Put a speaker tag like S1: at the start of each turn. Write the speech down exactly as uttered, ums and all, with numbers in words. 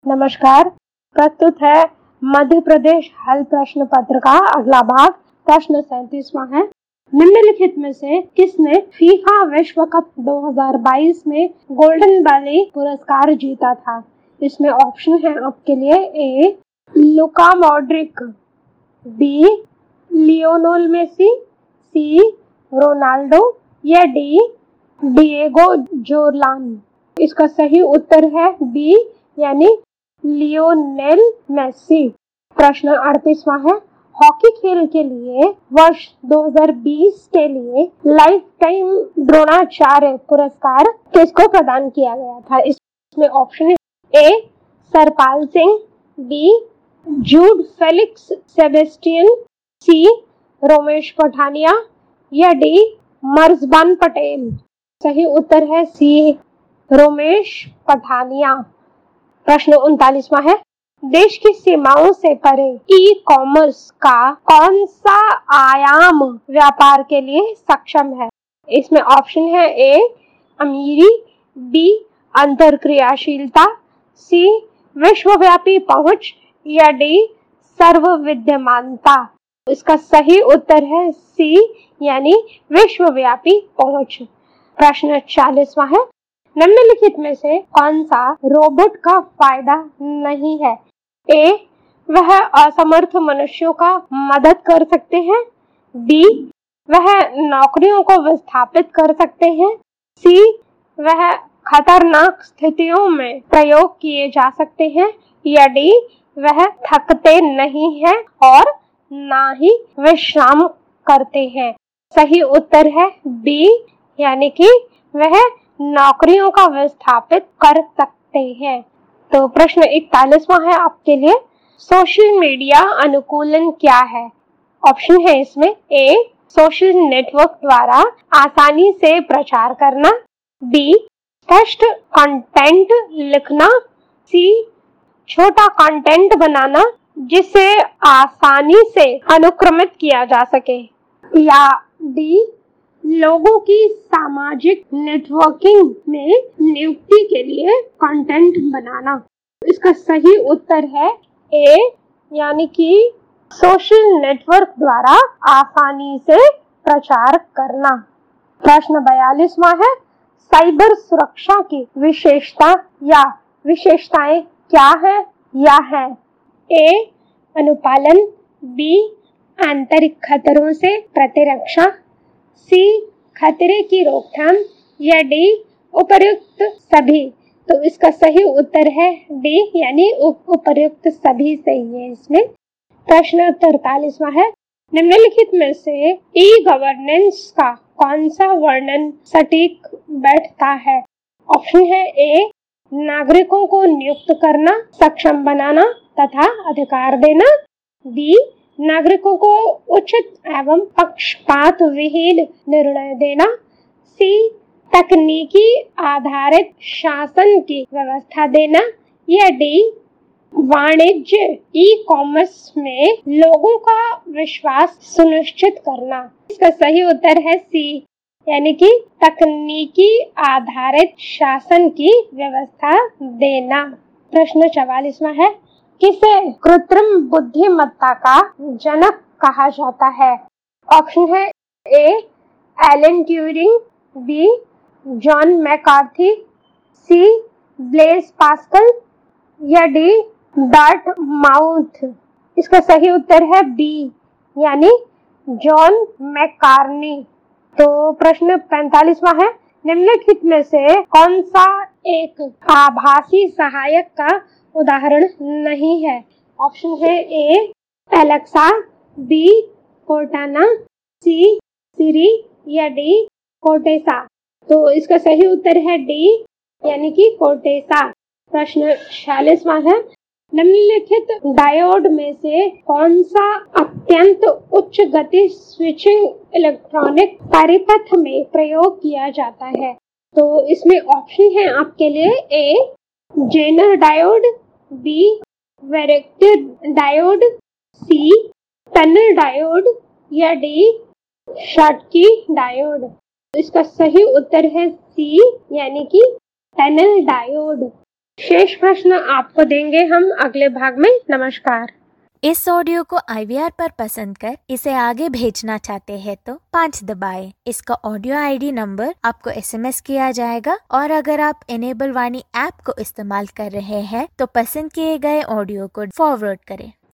S1: नमस्कार, प्रस्तुत है मध्य प्रदेश हल प्रश्न पत्र का अगला भाग। प्रश्न सैंतीसवां है, निम्नलिखित में से किसने फीफा विश्व कप दो हज़ार बाईस में गोल्डन बैली पुरस्कार जीता था? इसमें ऑप्शन है आपके लिए, A Luka Modric, B Lionel Messi, C Ronaldo या डी डिएगो जोरलान। इसका सही उत्तर है बी यानी लियोनेल मेसी। प्रश्न अड़तीसवां है, हॉकी खेल के लिए वर्ष दो हज़ार बीस के लिए लाइफ टाइम द्रोणाचार्य पुरस्कार किसको प्रदान किया गया था? इसमें ऑप्शन है, A Sarpal Singh, B Jude Felix Sebastian, C Romesh Pathania या डी मर्जबान पटेल। सही उत्तर है सी रोमेश पठानिया। प्रश्न उनतालीसवां है, देश की सीमाओं से परे ई कॉमर्स का कौन सा आयाम व्यापार के लिए सक्षम है? इसमें ऑप्शन है, ए अमीरी, बी अंतरक्रियाशीलता, सी विश्वव्यापी पहुंच या डी सर्वविद्यमानता। इसका सही उत्तर है सी यानी विश्वव्यापी पहुंच। प्रश्न चालीसवां है, निम्नलिखित में से कौन सा रोबोट का फायदा नहीं है? ए वह असमर्थ मनुष्यों का मदद कर सकते हैं, बी वह नौकरियों को विस्थापित कर सकते हैं, सी वह खतरनाक स्थितियों में प्रयोग किए जा सकते हैं या डी वह थकते नहीं हैं और ना ही विश्राम करते हैं। सही उत्तर है बी यानी कि वह नौकरियों का विस्थापित कर सकते हैं। तो प्रश्न इकतालीसवां है आपके लिए, सोशल मीडिया अनुकूलन क्या है? ऑप्शन है इसमें, ए सोशल नेटवर्क द्वारा आसानी से प्रचार करना, बी स्पष्ट कंटेंट लिखना, सी छोटा कंटेंट बनाना जिसे आसानी से अनुक्रमित किया जा सके, या डी लोगों की सामाजिक नेटवर्किंग में नियुक्ति के लिए कंटेंट बनाना। इसका सही उत्तर है ए यानी कि सोशल नेटवर्क द्वारा आसानी से प्रचार करना। प्रश्न बयालीसवां है, साइबर सुरक्षा की विशेषता या विशेषताएं क्या है या है? ए अनुपालन, बी आंतरिक खतरों से प्रतिरक्षा, सी खतरे की रोकथाम या डी उपर्युक्त सभी। तो इसका सही उत्तर है डी यानी उपर्युक्त सभी सही है इसमें। प्रश्न तैंतालीसवां है, निम्नलिखित में से ई गवर्नेंस का कौन सा वर्णन सटीक बैठता है? ऑप्शन है, ए नागरिकों को नियुक्त करना, सक्षम बनाना तथा अधिकार देना, बी नागरिकों को उचित एवं पक्षपात विहीन निर्णय देना, सी तकनीकी आधारित शासन की व्यवस्था देना या डी वाणिज्य ई कॉमर्स में लोगों का विश्वास सुनिश्चित करना। इसका सही उत्तर है सी यानी कि तकनीकी आधारित शासन की व्यवस्था देना। प्रश्न चवालीसवां है, किसे कृत्रिम बुद्धिमत्ता का जनक कहा जाता है? ऑप्शन है, A Alan Turing, B John McCarthy, C Blaise Pascal या डी डार्ट माउथ। इसका सही उत्तर है बी यानी जॉन मैकार्नी। तो प्रश्न पैंतालीसवां है, निम्नलिखित में से कौन सा एक आभासी सहायक का उदाहरण नहीं है? ऑप्शन है, A Alexa, B Cortana, C Siri या डी कोर्टेसा। तो इसका सही उत्तर है डी यानी कि कोर्टेसा। प्रश्न छियालीसवां है, निम्नलिखित डायोड में से कौन सा अत्यंत उच्च गति स्विचिंग इलेक्ट्रॉनिक परिपथ में प्रयोग किया जाता है? तो इसमें ऑप्शन है आपके लिए, A Zener diode, B varactor diode, C tunnel diode या डी शॉटकी डायोड। इसका सही उत्तर है सी यानी कि टनल डायोड। शेष प्रश्न आपको देंगे हम अगले भाग में। नमस्कार।
S2: इस ऑडियो को आई वी आर पर पसंद कर इसे आगे भेजना चाहते हैं तो पाँच दबाएं। इसका ऑडियो आई डी नंबर आपको एस एम एस किया जाएगा और अगर आप इनेबल वाणी ऐप को इस्तेमाल कर रहे हैं तो पसंद किए गए ऑडियो को फॉरवर्ड करें।